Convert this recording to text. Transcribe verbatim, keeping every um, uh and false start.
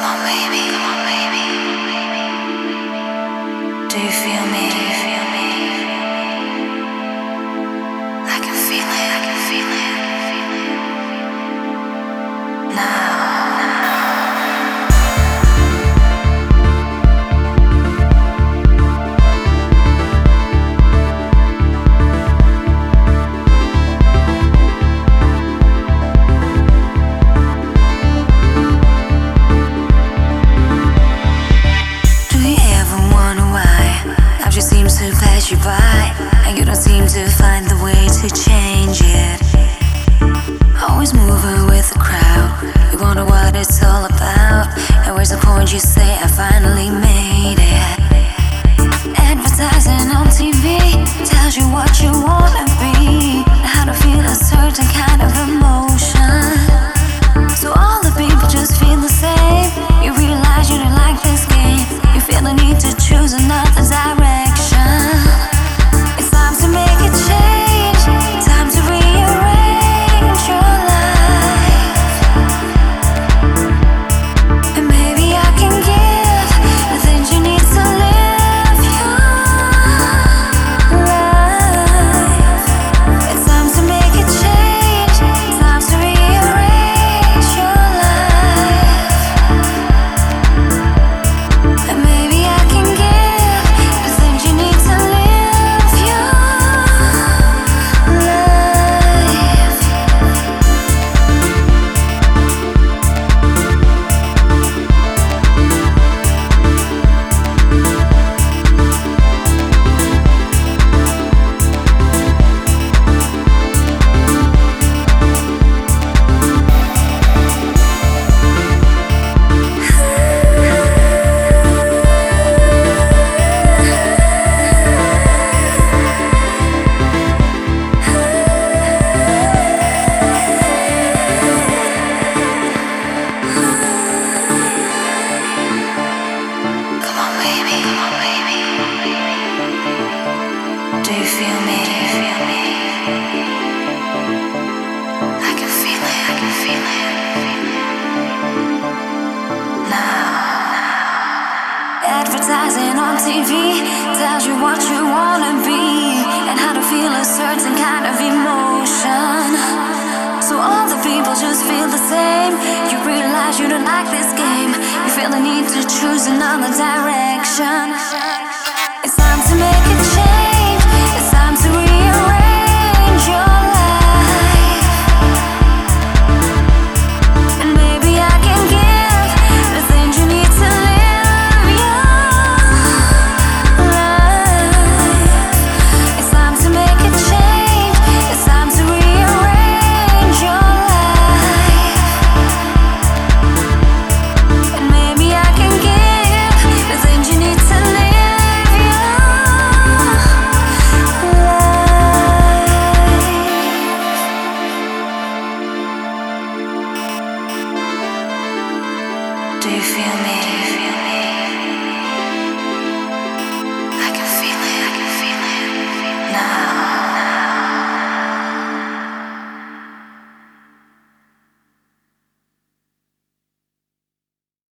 on, baby. Come on, baby. Do you feel me? Do you feel me? I can feel it. I can feel it. Now. To pass you by, and you don't seem to find the way to change it. Always moving with the crowd, you wonder what it's all about. And where's the point you say I finally made it? Advertising on T V tells you what you wanna be, how to feel a certain kind of emotion. So all the people just feel the same. You realize you don't like this game. You feel the need to choose another direction. It's time to make a change, time to rearrange your life. And maybe I can give the things you need to live your life. It's time to make a change, time to rearrange your life. And maybe I can give the things you need to live your life. Come on, baby. Come on, baby. Do you feel me? Do you feel me? I can feel it. I can feel it. Now. Advertising on T V tells you what you wanna be and how to feel a certain kind of emotion. So all the people just feel the same. You realize you don't like this game. You feel the need to choose another direction. It's time to make a change.